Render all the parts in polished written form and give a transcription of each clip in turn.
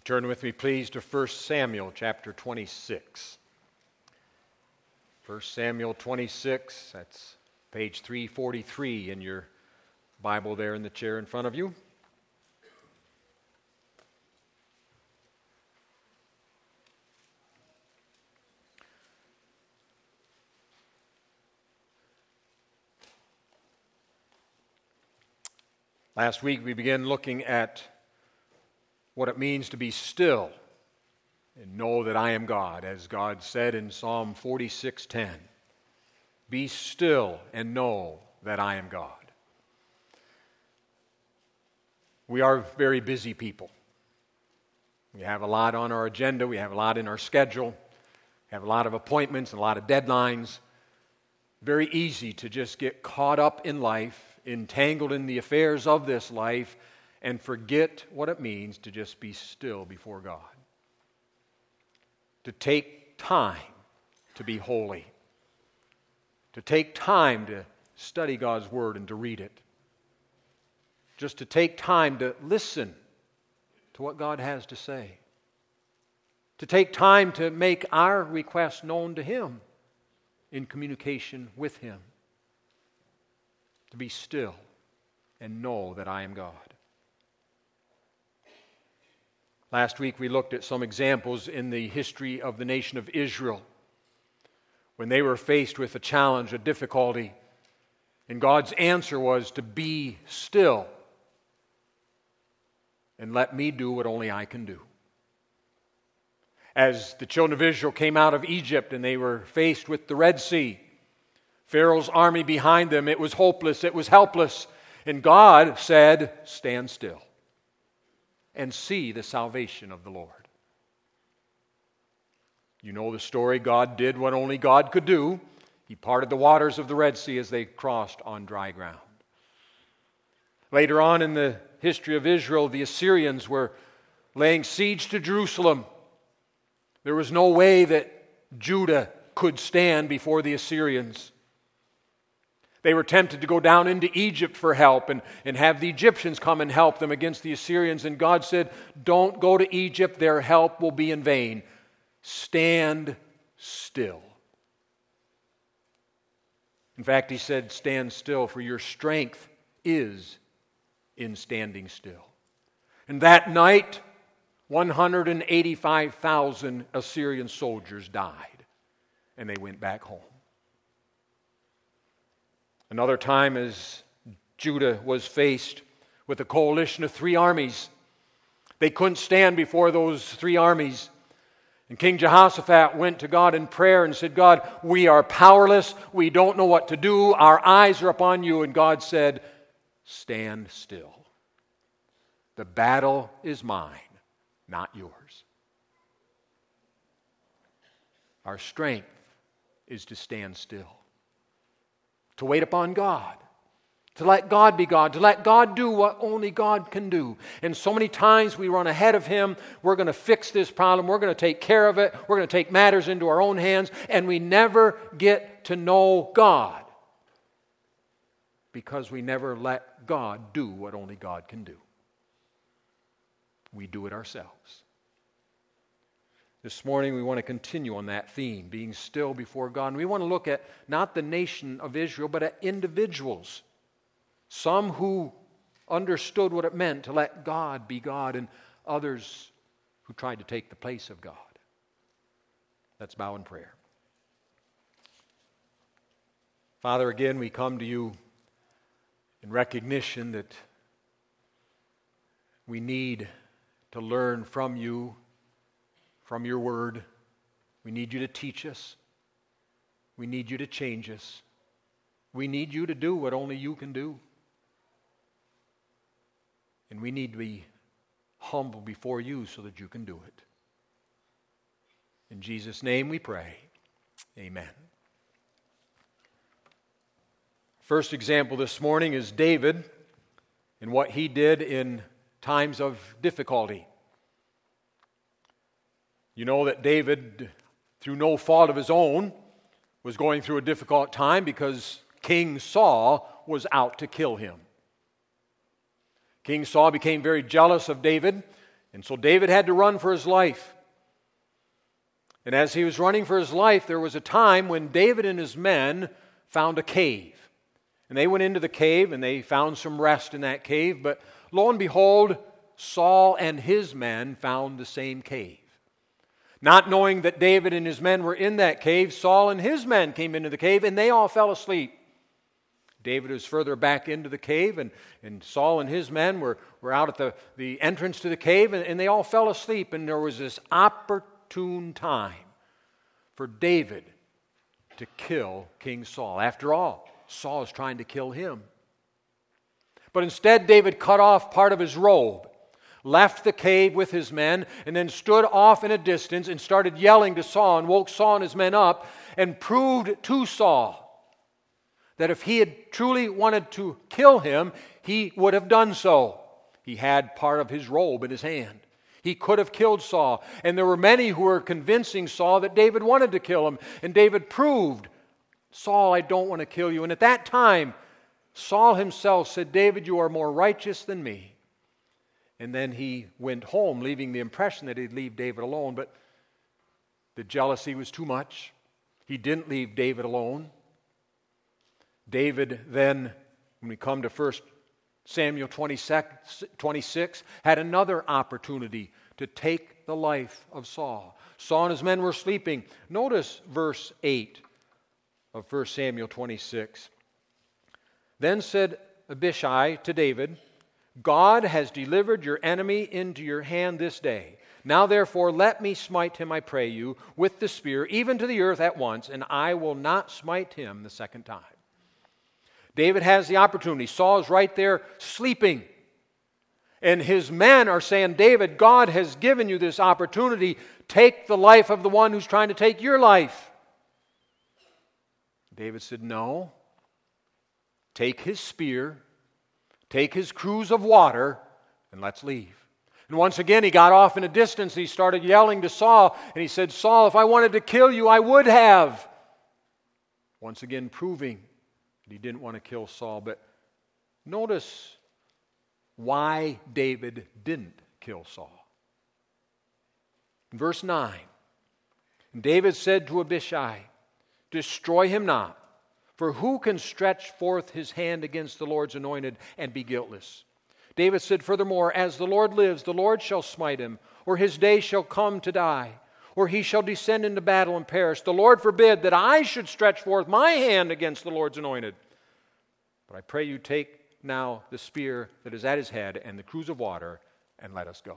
Turn with me, please, to 1 Samuel chapter 26. 1 Samuel 26, that's page 343 in your Bible there in the chair in front of you. Last week we began looking at what it means to be still and know that I am God, as God said in Psalm 46:10. Be still and know that I am God. We are very busy people. We have a lot on our agenda. We have a lot in our schedule. We have a lot of appointments and a lot of deadlines. Very easy to just get caught up in life, entangled in the affairs of this life, and forget what it means to just be still before God. To take time to be holy. To take time to study God's Word and to read it. Just to take time to listen to what God has to say. To take time to make our requests known to Him in communication with Him. To be still and know that I am God. Last week we looked at some examples in the history of the nation of Israel when they were faced with a challenge, a difficulty, and God's answer was to be still and let me do what only I can do. As the children of Israel came out of Egypt and they were faced with the Red Sea, Pharaoh's army behind them, it was hopeless, it was helpless, and God said, "Stand still and see the salvation of the Lord." You know the story. God did what only God could do. He parted the waters of the Red Sea as they crossed on dry ground. Later on in the history of Israel, the Assyrians were laying siege to Jerusalem. There was no way that Judah could stand before the Assyrians. They were tempted to go down into Egypt for help and have the Egyptians come and help them against the Assyrians. And God said, "Don't go to Egypt. Their help will be in vain. Stand still." In fact, He said, "Stand still, for your strength is in standing still." And that night, 185,000 Assyrian soldiers died, and they went back home. Another time, as Judah was faced with a coalition of 3 armies, they couldn't stand before those 3 armies. And King Jehoshaphat went to God in prayer and said, "God, we are powerless. We don't know what to do. Our eyes are upon you." And God said, "Stand still. The battle is mine, not yours." Our strength is to stand still. To wait upon God, to let God be God, to let God do what only God can do. And so many times we run ahead of Him. We're going to fix this problem. We're going to take care of it. We're going to take matters into our own hands. And we never get to know God because we never let God do what only God can do. We do it ourselves. This morning we want to continue on that theme, being still before God. And we want to look at not the nation of Israel, but at individuals. Some who understood what it meant to let God be God, and others who tried to take the place of God. Let's bow in prayer. Father, again we come to you in recognition that we need to learn from you, from your word. We need you to teach us. We need you to change us. We need you to do what only you can do. And we need to be humble before you so that you can do it. In Jesus' name we pray. Amen. First example this morning is David and what he did in times of difficulty. You know that David, through no fault of his own, was going through a difficult time because King Saul was out to kill him. King Saul became very jealous of David, And so David had to run for his life. And as he was running for his life, there was a time when David and his men found a cave. And they went into the cave and they found some rest in that cave. But lo and behold, Saul and his men found the same cave. Not knowing that David and his men were in that cave, Saul and his men came into the cave and they all fell asleep. David was further back into the cave, and Saul and his men were out at the entrance to the cave, and they all fell asleep. And there was this opportune time for David to kill King Saul. After all, Saul is trying to kill him. But instead, David cut off part of his robe, left the cave with his men, and then stood off in a distance and started yelling to Saul and woke Saul and his men up and proved to Saul that if he had truly wanted to kill him, he would have done so. He had part of his robe in his hand. He could have killed Saul. And there were many who were convincing Saul that David wanted to kill him. And David proved, Saul, I don't want to kill you. And at that time, Saul himself said, David, you are more righteous than me. And then he went home, leaving the impression that he'd leave David alone. But the jealousy was too much. He didn't leave David alone. David then, when we come to 1 Samuel 26, had another opportunity to take the life of Saul. Saul and his men were sleeping. Notice verse 8 of 1 Samuel 26. Then said Abishai to David, God has delivered your enemy into your hand this day. Now therefore let me smite him, I pray you, with the spear, even to the earth at once, and I will not smite him the second time. David has the opportunity. Saul is right there sleeping. And his men are saying, David, God has given you this opportunity. Take the life of the one who's trying to take your life. David said, no. Take his spear, take his cruse of water, and let's leave. And once again, he got off in a distance. He started yelling to Saul, and he said, Saul, if I wanted to kill you, I would have. Once again, proving he didn't want to kill Saul. But notice why David didn't kill Saul. In verse 9, David said to Abishai, destroy him not, for who can stretch forth his hand against the Lord's anointed and be guiltless? David said furthermore, as the Lord lives, the Lord shall smite him, or his day shall come to die, or he shall descend into battle and perish. The Lord forbid that I should stretch forth my hand against the Lord's anointed. But I pray you take now the spear that is at his head and the cruse of water, and let us go.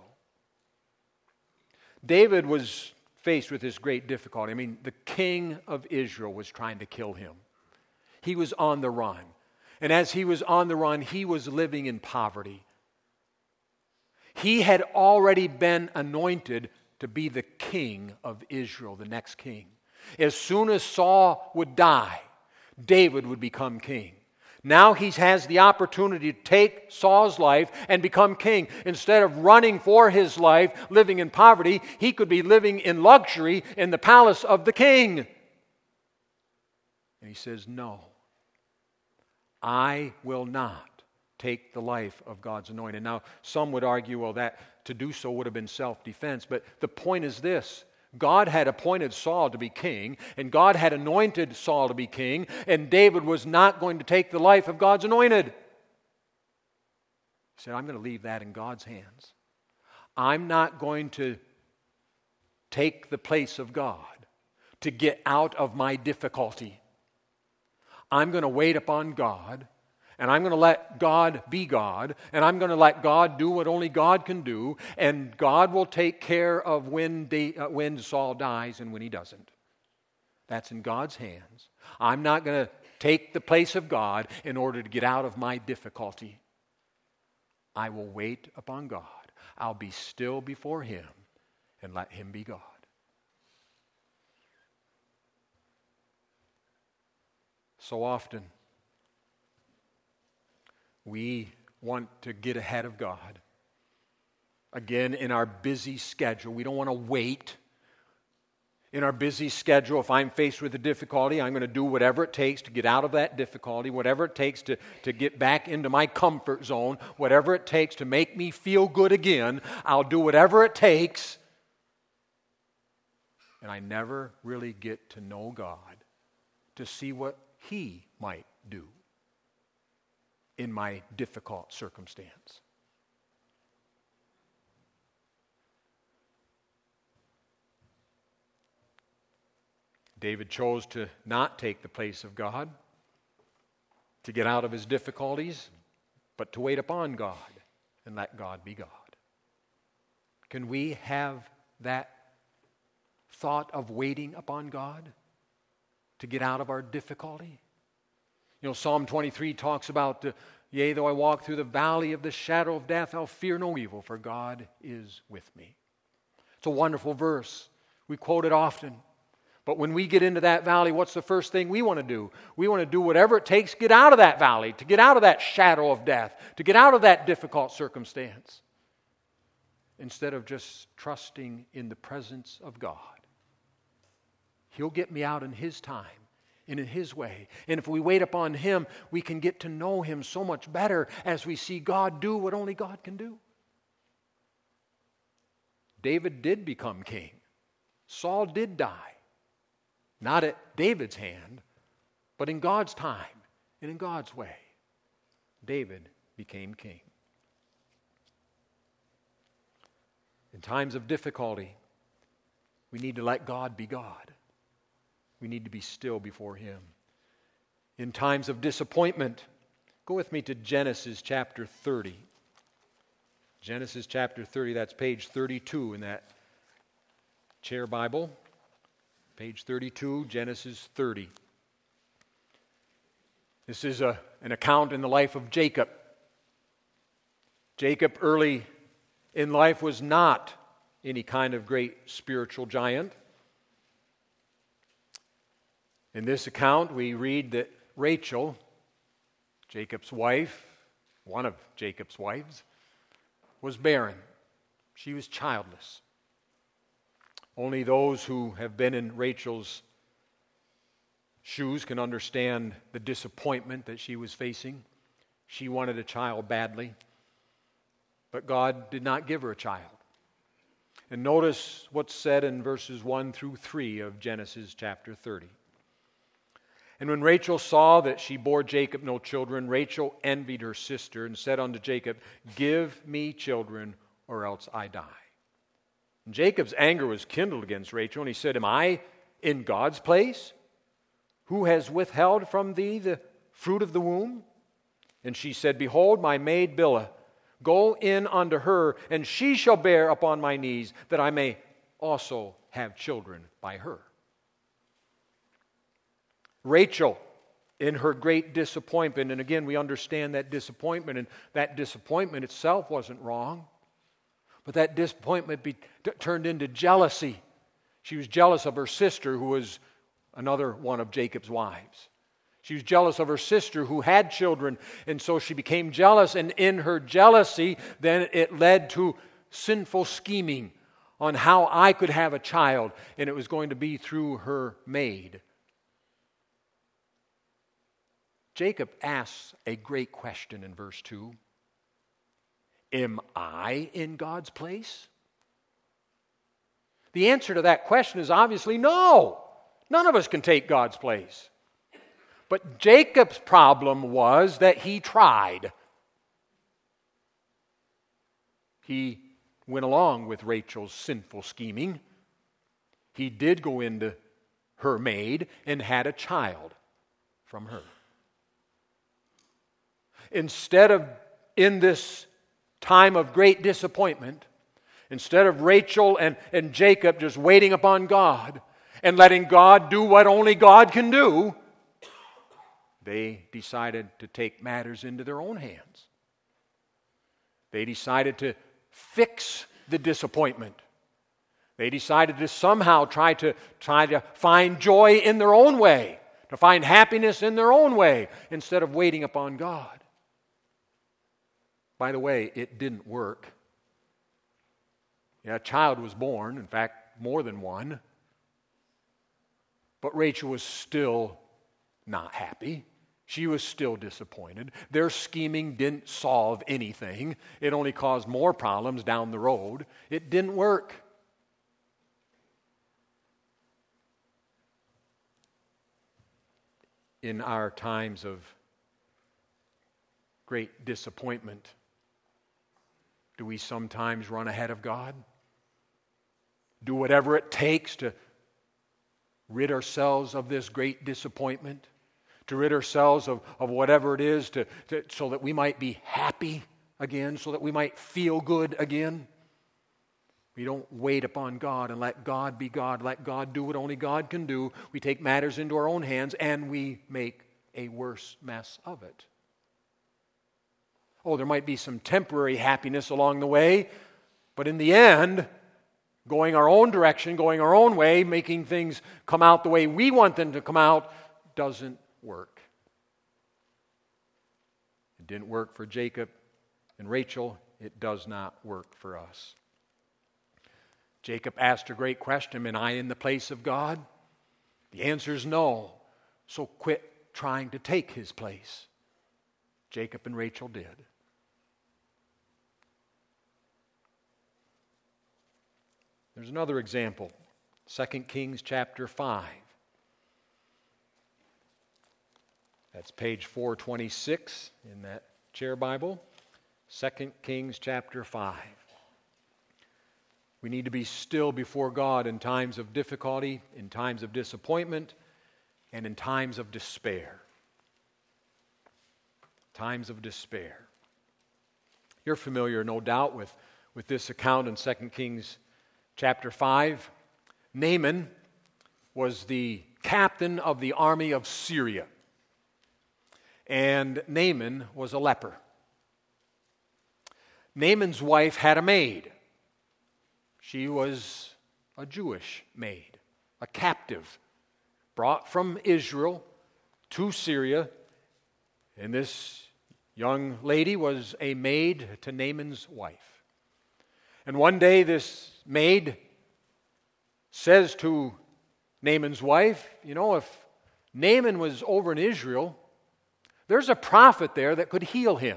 David was faced with this great difficulty. I mean, the king of Israel was trying to kill him. He was on the run. And as he was on the run, he was living in poverty. He had already been anointed to be the king of Israel, the next king. As soon as Saul would die, David would become king. Now he has the opportunity to take Saul's life and become king. Instead of running for his life, living in poverty, he could be living in luxury in the palace of the king. And he says, no, I will not take the life of God's anointed. Now, some would argue, well, that to do so would have been self-defense. But the point is this. God had appointed Saul to be king, and God had anointed Saul to be king, and David was not going to take the life of God's anointed. He said, I'm going to leave that in God's hands. I'm not going to take the place of God to get out of my difficulty. I'm going to wait upon God, and I'm going to let God be God, and I'm going to let God do what only God can do, and God will take care of when Saul dies and when he doesn't. That's in God's hands. I'm not going to take the place of God in order to get out of my difficulty. I will wait upon God. I'll be still before Him and let Him be God. So often, we want to get ahead of God. Again, in our busy schedule, we don't want to wait. In our busy schedule, if I'm faced with a difficulty, I'm going to do whatever it takes to get out of that difficulty, whatever it takes to get back into my comfort zone, whatever it takes to make me feel good again. I'll do whatever it takes. And I never really get to know God, to see what He might do in my difficult circumstance. David chose to not take the place of God, to get out of his difficulties, but to wait upon God and let God be God. Can we have that thought of waiting upon God to get out of our difficulty? You know, Psalm 23 talks about, yea, though I walk through the valley of the shadow of death, I'll fear no evil, for God is with me. It's a wonderful verse. We quote it often. But when we get into that valley, what's the first thing we want to do? We want to do whatever it takes to get out of that valley, to get out of that shadow of death, to get out of that difficult circumstance, instead of just trusting in the presence of God. He'll get me out in His time and in His way. And if we wait upon Him, we can get to know Him so much better as we see God do what only God can do. David did become king. Saul did die. Not at David's hand, but in God's time and in God's way. David became king. In times of difficulty, we need to let God be God. We need to be still before Him. In times of disappointment, go with me to Genesis chapter 30. Genesis chapter 30, that's page 32 in that chair Bible. Page 32, Genesis 30. This is an account in the life of Jacob. Jacob, early in life, was not any kind of great spiritual giant. In this account, we read that Rachel, Jacob's wife, one of Jacob's wives, was barren. She was childless. Only those who have been in Rachel's shoes can understand the disappointment that she was facing. She wanted a child badly, but God did not give her a child. And notice what's said in verses 1 through 3 of Genesis chapter 30. And when Rachel saw that she bore Jacob no children, Rachel envied her sister and said unto Jacob, Give me children, or else I die. And Jacob's anger was kindled against Rachel, and he said, Am I in God's place? Who has withheld from thee the fruit of the womb? And she said, Behold, my maid Bilhah, go in unto her, and she shall bear upon my knees, that I may also have children by her. Rachel, in her great disappointment, and again we understand that disappointment, and that disappointment itself wasn't wrong, but that disappointment turned into jealousy. She was jealous of her sister, who was another one of Jacob's wives. She was jealous of her sister who had children, and so she became jealous, and in her jealousy, then it led to sinful scheming on how I could have a child, and it was going to be through her maid. Jacob asks a great question in verse 2. Am I in God's place? The answer to that question is obviously no. None of us can take God's place. But Jacob's problem was that he tried. He went along with Rachel's sinful scheming. He did go into her maid and had a child from her. Instead of, in this time of great disappointment, instead of Rachel and Jacob just waiting upon God and letting God do what only God can do, they decided to take matters into their own hands. They decided to fix the disappointment. They decided to somehow try to find joy in their own way, to find happiness in their own way, instead of waiting upon God. By the way, it didn't work. Yeah, a child was born, in fact, more than one. But Rachel was still not happy. She was still disappointed. Their scheming didn't solve anything. It only caused more problems down the road. It didn't work. In our times of great disappointment, do we sometimes run ahead of God? Do whatever it takes to rid ourselves of this great disappointment? To rid ourselves of whatever it is so that we might be happy again, so that we might feel good again? We don't wait upon God and let God be God, let God do what only God can do. We take matters into our own hands and we make a worse mess of it. Oh, there might be some temporary happiness along the way, but in the end, going our own direction, going our own way, making things come out the way we want them to come out, doesn't work. It didn't work for Jacob and Rachel. It does not work for us. Jacob asked a great question, am I in the place of God? The answer is no. So quit trying to take his place. Jacob and Rachel did. There's another example. 2 Kings chapter 5. That's page 426 in that chair Bible. 2 Kings chapter 5. We need to be still before God in times of difficulty, in times of disappointment, and in times of despair. Times of despair. You're familiar, no doubt, with this account in 2 Kings chapter 5. Naaman was the captain of the army of Syria. And Naaman was a leper. Naaman's wife had a maid. She was a Jewish maid, a captive, brought from Israel to Syria. And this young lady was a maid to Naaman's wife. And one day this maid says to Naaman's wife, you know, if Naaman was over in Israel, there's a prophet there that could heal him.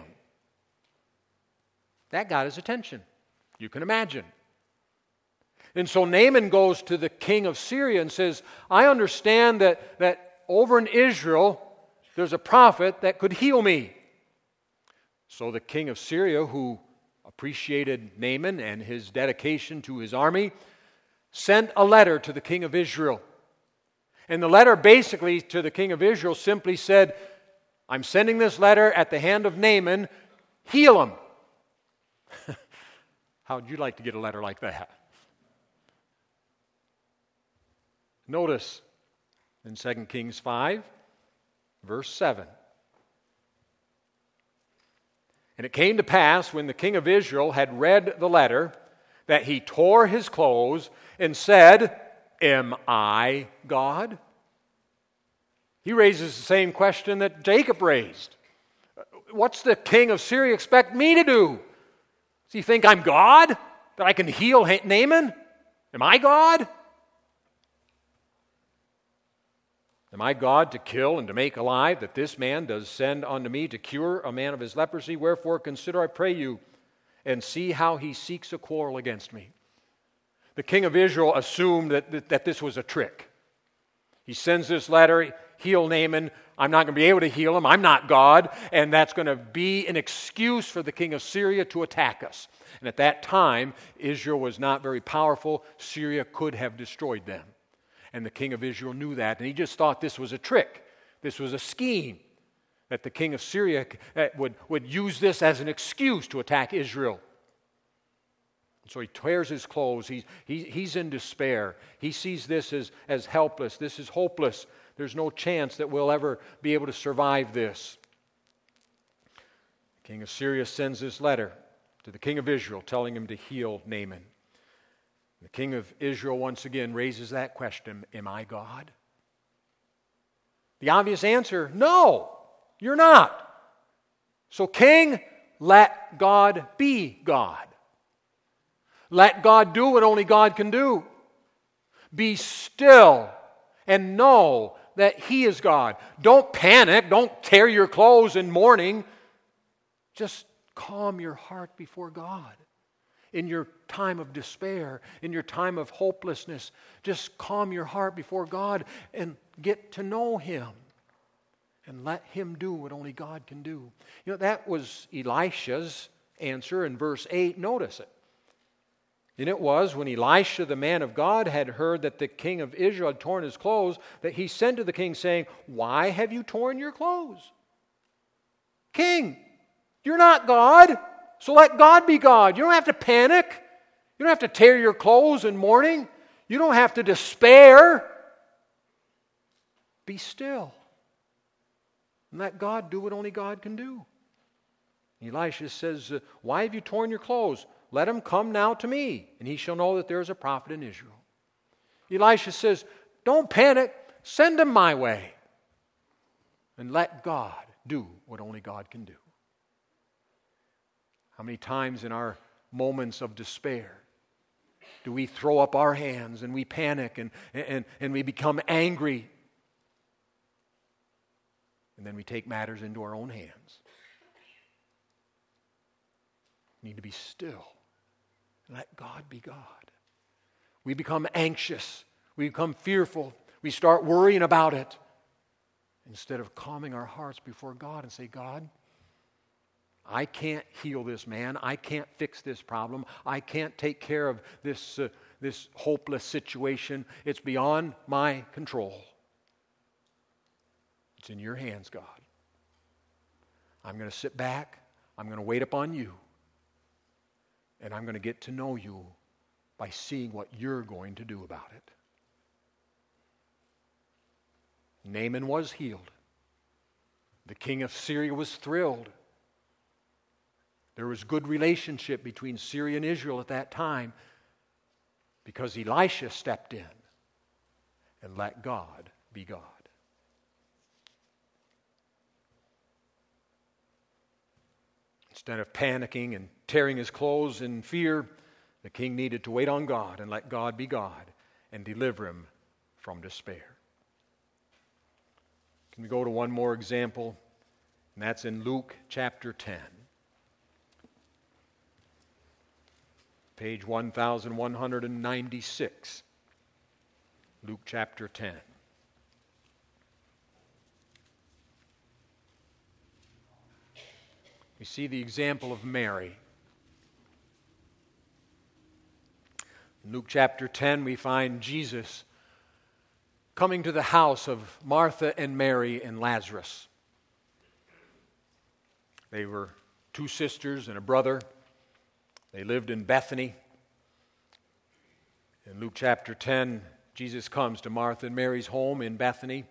That got his attention. You can imagine. And so Naaman goes to the king of Syria and says, I understand that over in Israel, there's a prophet that could heal me. So the king of Syria, who appreciated Naaman and his dedication to his army, sent a letter to the king of Israel. And the letter basically to the king of Israel simply said, I'm sending this letter at the hand of Naaman, heal him. How would you like to get a letter like that? Notice in 2 Kings 5, verse 7. And it came to pass when the king of Israel had read the letter that he tore his clothes and said, Am I God? He raises the same question that Jacob raised. What's the king of Syria expect me to do? Does he think I'm God? That I can heal Naaman? Am I God? Am I God to kill and to make alive, that this man does send unto me to cure a man of his leprosy? Wherefore consider, I pray you, and see how he seeks a quarrel against me. The king of Israel assumed that this was a trick. He sends this letter, heal Naaman. I'm not going to be able to heal him. I'm not God. And that's going to be an excuse for the king of Syria to attack us. And at that time, Israel was not very powerful. Syria could have destroyed them. And the king of Israel knew that. And he just thought this was a trick. This was a scheme. That the king of Syria would use this as an excuse to attack Israel. And so he tears his clothes. He's in despair. He sees this as helpless. This is hopeless. There's no chance that we'll ever be able to survive this. The king of Syria sends this letter to the king of Israel telling him to heal Naaman. The king of Israel once again raises that question, am I God? The obvious answer, no, you're not. So king, let God be God. Let God do what only God can do. Be still and know that He is God. Don't panic. Don't tear your clothes in mourning. Just calm your heart before God. In your time of despair, in your time of hopelessness, just calm your heart before God and get to know Him. And let Him do what only God can do. You know, that was Elisha's answer in verse 8. Notice it. And it was when Elisha, the man of God, had heard that the king of Israel had torn his clothes, that he sent to the king, saying, "Why have you torn your clothes? King, you're not God, so let God be God. You don't have to panic. You don't have to tear your clothes in mourning. You don't have to despair. Be still. And let God do what only God can do." Elisha says, "Why have you torn your clothes? Let him come now to me, and he shall know that there is a prophet in Israel." Elisha says, "Don't panic. Send him my way. And let God do what only God can do." How many times in our moments of despair do we throw up our hands and we panic and we become angry? And then we take matters into our own hands. We need to be still and let God be God. We become anxious. We become fearful. We start worrying about it. Instead of calming our hearts before God and say, "God, I can't heal this man. I can't fix this problem. I can't take care of this hopeless situation. It's beyond my control. It's in your hands, God. I'm going to sit back. I'm going to wait upon you. And I'm going to get to know you by seeing what you're going to do about it." Naaman was healed. The king of Syria was thrilled. There was good relationship between Syria and Israel at that time because Elisha stepped in and let God be God. Instead of panicking and tearing his clothes in fear, the king needed to wait on God and let God be God and deliver him from despair. Can we go to one more example? And that's in Luke chapter 10. Page 1196. Luke chapter 10. We see the example of Mary. In Luke chapter 10, we find Jesus coming to the house of Martha and Mary and Lazarus. They were two sisters and a brother. They lived in Bethany. In Luke chapter 10, Jesus comes to Martha and Mary's home in Bethany.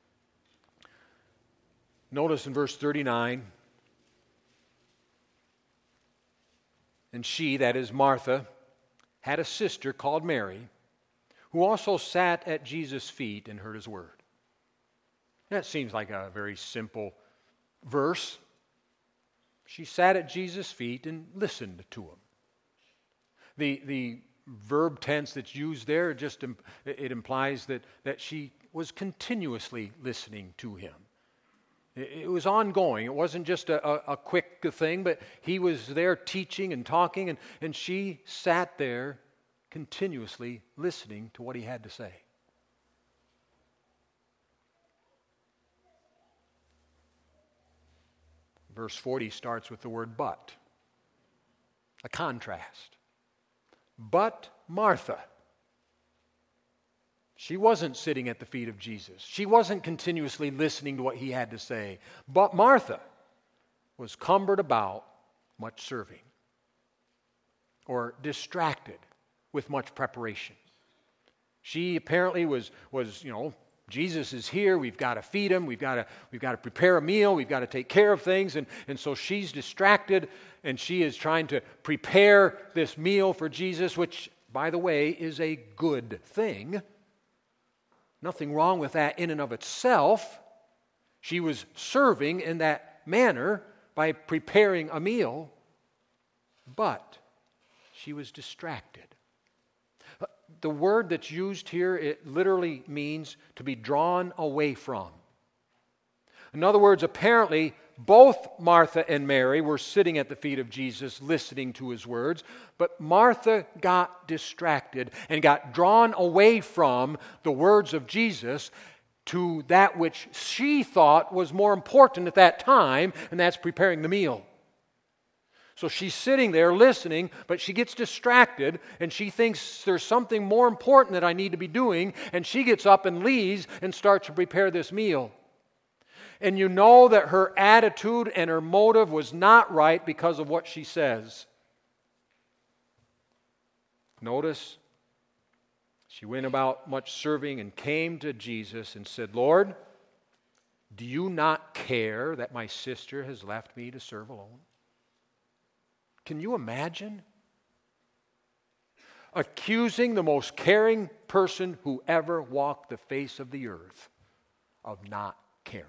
Notice in verse 39, "And she," that is Martha, "had a sister called Mary, who also sat at Jesus' feet and heard his word." That seems like a very simple verse. She sat at Jesus' feet and listened to him. The verb tense that's used there, it implies that she was continuously listening to him. It was ongoing. It wasn't just a quick thing, but he was there teaching and talking, and she sat there continuously listening to what he had to say. Verse 40 starts with the word "but," a contrast. But Martha, she wasn't sitting at the feet of Jesus. She wasn't continuously listening to what he had to say. But Martha was cumbered about much serving, or distracted with much preparation. She apparently was Jesus is here, we've got to feed him, we've got to prepare a meal, we've got to take care of things, and so she's distracted, and she is trying to prepare this meal for Jesus, which, by the way, is a good thing. Nothing wrong with that in and of itself. She was serving in that manner by preparing a meal, but she was distracted. the word that's used here, it literally means to be drawn away from. In other words, apparently, both Martha and Mary were sitting at the feet of Jesus listening to his words, but Martha got distracted and got drawn away from the words of Jesus to that which she thought was more important at that time, and that's preparing the meal. So she's sitting there listening, but she gets distracted, and she thinks there's something more important that I need to be doing, and she gets up and leaves and starts to prepare this meal. And you know that her attitude and her motive was not right because of what she says. Notice, she went about much serving and came to Jesus and said, Lord, do you not care that my sister has left me to serve alone? Can you imagine? Accusing the most caring person who ever walked the face of the earth of not caring.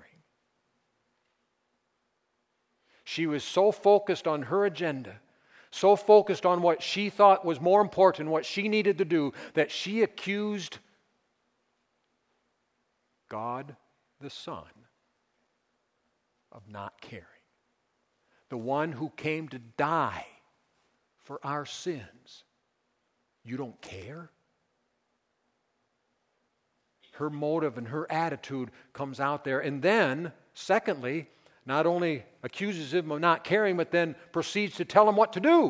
She was so focused on her agenda, so focused on what she thought was more important, what she needed to do, that she accused God the Son of not caring. The one who came to die for our sins. You don't care? Her motive and her attitude comes out there. And then, secondly, not only accuses him of not caring, but then proceeds to tell him what to do.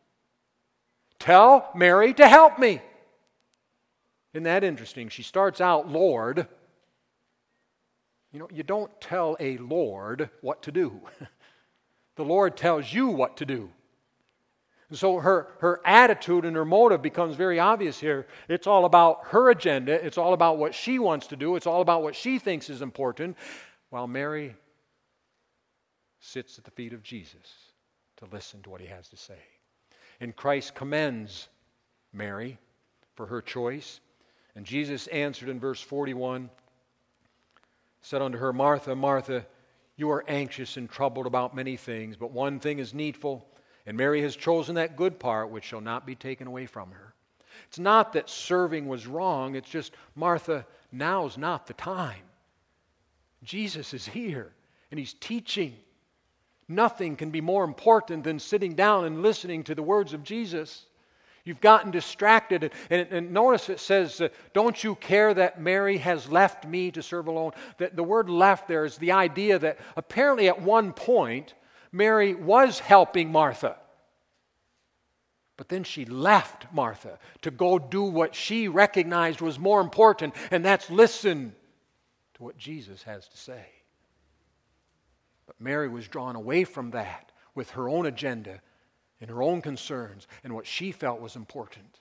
Tell Mary to help me. Isn't that interesting? She starts out, Lord. You know, you don't tell a Lord what to do. The Lord tells you what to do. So her attitude and her motive becomes very obvious here. It's all about her agenda. It's all about what she wants to do. It's all about what she thinks is important. While Mary sits at the feet of Jesus to listen to what he has to say. And Christ commends Mary for her choice. And Jesus answered in verse 41, said unto her, Martha, Martha, you are anxious and troubled about many things, but one thing is needful, and Mary has chosen that good part which shall not be taken away from her. It's not that serving was wrong, it's just, Martha, now's not the time. Jesus is here, and he's teaching. Nothing can be more important than sitting down and listening to the words of Jesus. You've gotten distracted. And notice it says, don't you care that Mary has left me to serve alone? The word left there is the idea that apparently at one point, Mary was helping Martha. But then she left Martha to go do what she recognized was more important, and that's listen to what Jesus has to say. But Mary was drawn away from that with her own agenda and her own concerns and what she felt was important.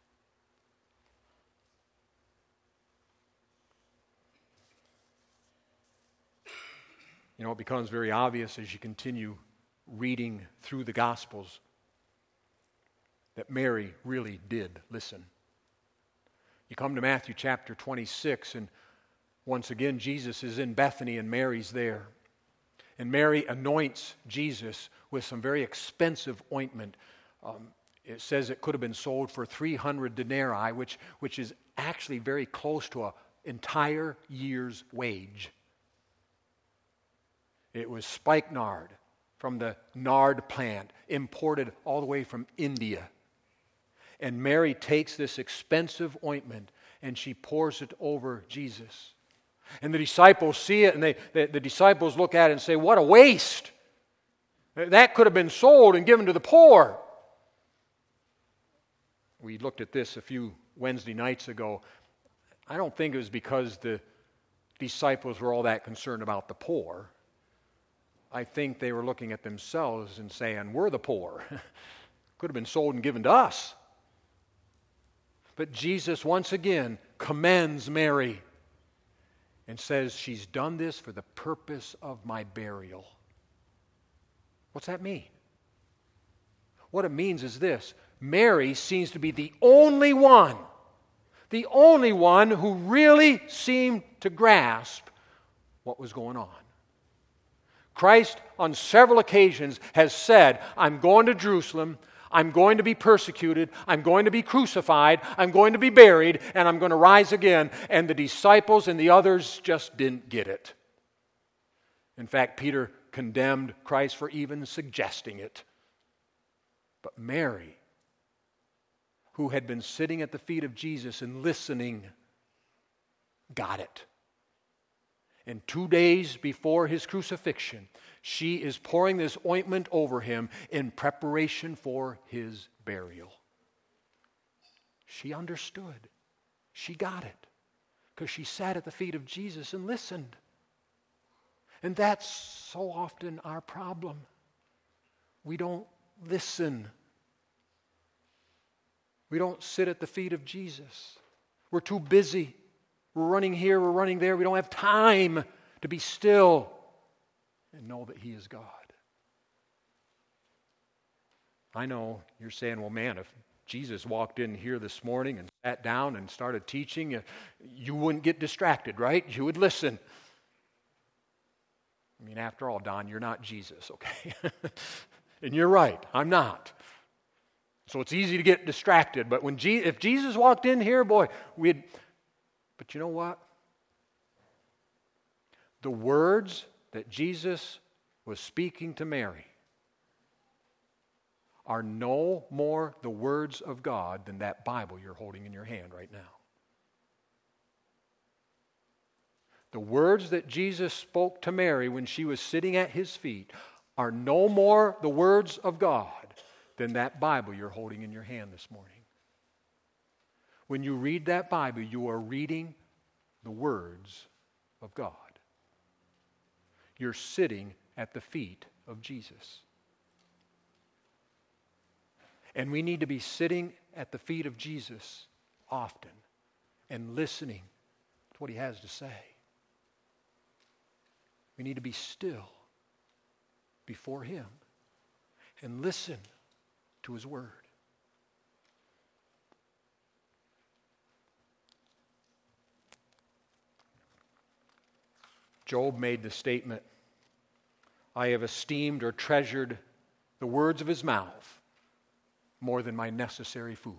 You know, it becomes very obvious as you continue reading through the Gospels that Mary really did listen. You come to Matthew chapter 26, and once again Jesus is in Bethany and Mary's there. And Mary anoints Jesus with some very expensive ointment. It says it could have been sold for 300 denarii, which is actually very close to an entire year's wage. It was spikenard from the nard plant, imported all the way from India. And Mary takes this expensive ointment and she pours it over Jesus. And the disciples see it, and the disciples look at it and say, what a waste. That could have been sold and given to the poor. We looked at this a few Wednesday nights ago. I don't think it was because the disciples were all that concerned about the poor. I think they were looking at themselves and saying, we're the poor. Could have been sold and given to us. But Jesus once again commends Mary and says she's done this for the purpose of my burial. What's that mean? What it means is this. Mary seems to be the only one who really seemed to grasp what was going on. Christ on several occasions has said, I'm going to Jerusalem. I'm going to be persecuted. I'm going to be crucified. I'm going to be buried. And I'm going to rise again. And the disciples and the others just didn't get it. In fact, Peter condemned Christ for even suggesting it. But Mary, who had been sitting at the feet of Jesus and listening, got it. And 2 days before his crucifixion, she is pouring this ointment over him in preparation for his burial. She understood. She got it. Because she sat at the feet of Jesus and listened. And that's so often our problem. We don't listen. We don't sit at the feet of Jesus. We're too busy. We're running here, we're running there. We don't have time to be still and know that He is God. I know you're saying, well, man, if Jesus walked in here this morning and sat down and started teaching, you wouldn't get distracted, right? You would listen. I mean, after all, Don, you're not Jesus, okay? And you're right, I'm not. So it's easy to get distracted. But if Jesus walked in here, boy, we'd... But you know what? The words that Jesus was speaking to Mary are no more the words of God than that Bible you're holding in your hand right now. The words that Jesus spoke to Mary when she was sitting at His feet are no more the words of God than that Bible you're holding in your hand this morning. When you read that Bible, you are reading the words of God. You're sitting at the feet of Jesus. And we need to be sitting at the feet of Jesus often and listening to what He has to say. We need to be still before Him and listen to His Word. Job made the statement, I have esteemed or treasured the words of his mouth more than my necessary food.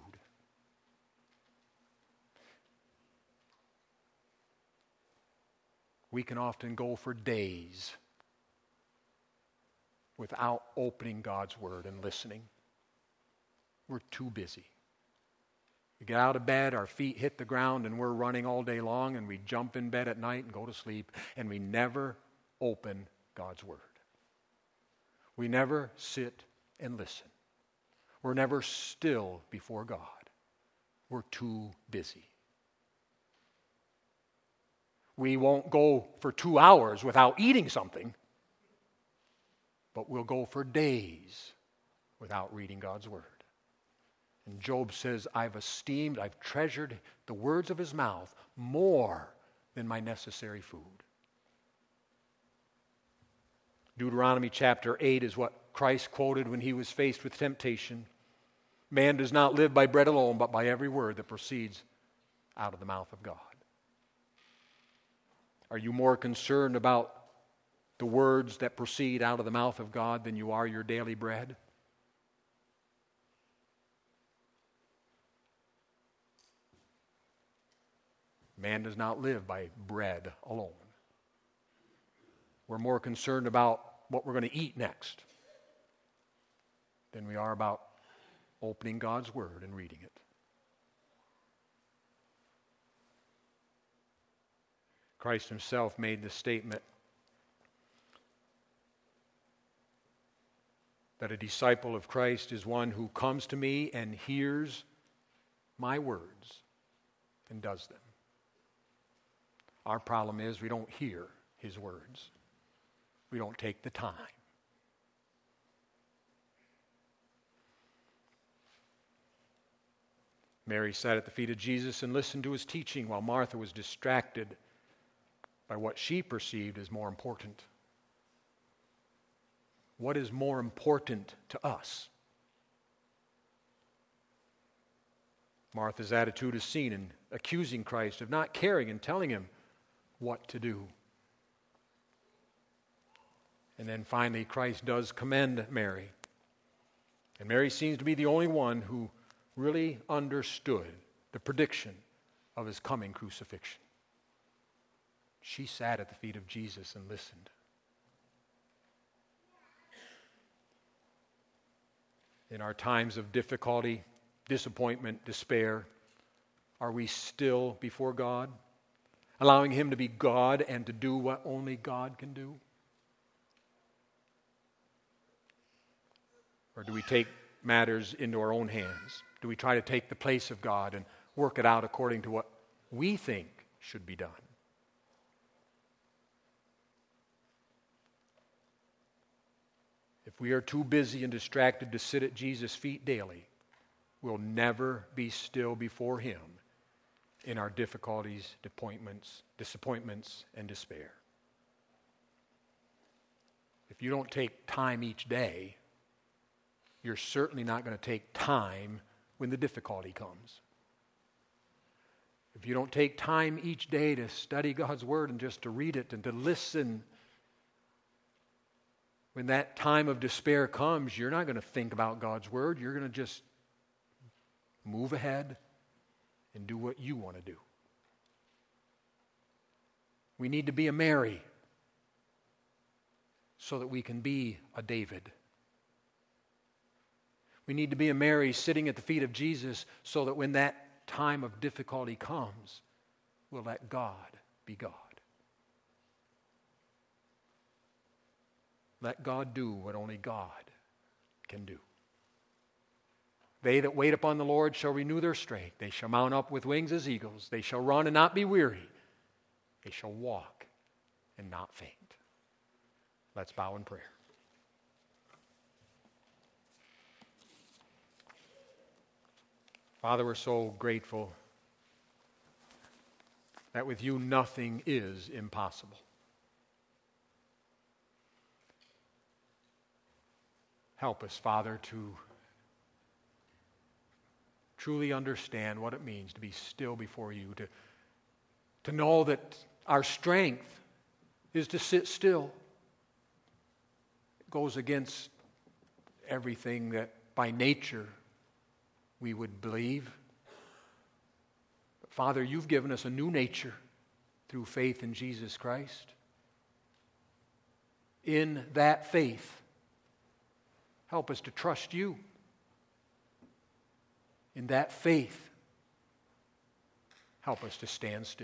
We can often go for days without opening God's Word and listening. We're too busy. We get out of bed, our feet hit the ground, and we're running all day long, and we jump in bed at night and go to sleep, and we never open God's Word. We never sit and listen. We're never still before God. We're too busy. We won't go for 2 hours without eating something, but we'll go for days without reading God's Word. And Job says, I've treasured the words of his mouth more than my necessary food. Deuteronomy chapter 8 is what Christ quoted when He was faced with temptation. Man does not live by bread alone, but by every word that proceeds out of the mouth of God. Are you more concerned about the words that proceed out of the mouth of God than you are your daily bread? Man does not live by bread alone. We're more concerned about what we're going to eat next than we are about opening God's Word and reading it. Christ Himself made the statement that a disciple of Christ is one who comes to me and hears my words and does them. Our problem is we don't hear His words. We don't take the time. Mary sat at the feet of Jesus and listened to His teaching while Martha was distracted by what she perceived as more important. What is more important to us? Martha's attitude is seen in accusing Christ of not caring and telling Him what to do. And then finally, Christ does commend Mary. And Mary seems to be the only one who really understood the prediction of his coming crucifixion. She sat at the feet of Jesus and listened. In our times of difficulty, disappointment, despair, are we still before God, allowing Him to be God and to do what only God can do? Or do we take matters into our own hands? Do we try to take the place of God and work it out according to what we think should be done? If we are too busy and distracted to sit at Jesus' feet daily, we'll never be still before Him in our difficulties, disappointments, and despair. If you don't take time each day, you're certainly not going to take time when the difficulty comes. If you don't take time each day to study God's Word and just to read it and to listen, when that time of despair comes, you're not going to think about God's Word. You're going to just move ahead and do what you want to do. We need to be a Mary so that we can be a David. We need to be a Mary sitting at the feet of Jesus so that when that time of difficulty comes, we'll let God be God. Let God do what only God can do. They that wait upon the Lord shall renew their strength. They shall mount up with wings as eagles. They shall run and not be weary. They shall walk and not faint. Let's bow in prayer. Father, we're so grateful that with you nothing is impossible. Help us, Father, to truly understand what it means to be still before you, to know that our strength is to sit still. It goes against everything that by nature we would believe. But Father, you've given us a new nature through faith in Jesus Christ. In that faith, help us to trust you. In that faith, help us to stand still.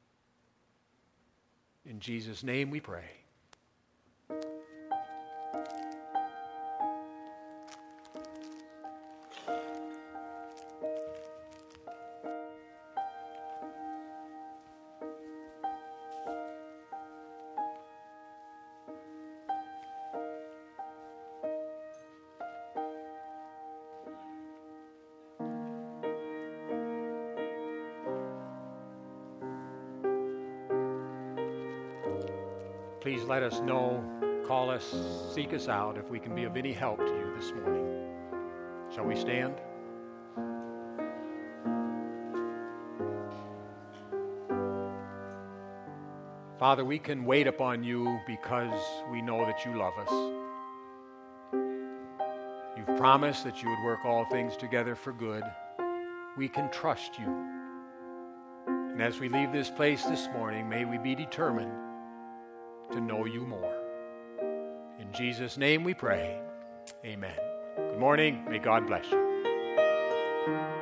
In Jesus' name we pray. Please let us know, call us, seek us out if we can be of any help to you this morning. Shall we stand? Father, we can wait upon you because we know that you love us. You've promised that you would work all things together for good. We can trust you. And as we leave this place this morning, may we be determined to know you more. In Jesus' name we pray. Amen. Good morning. May God bless you.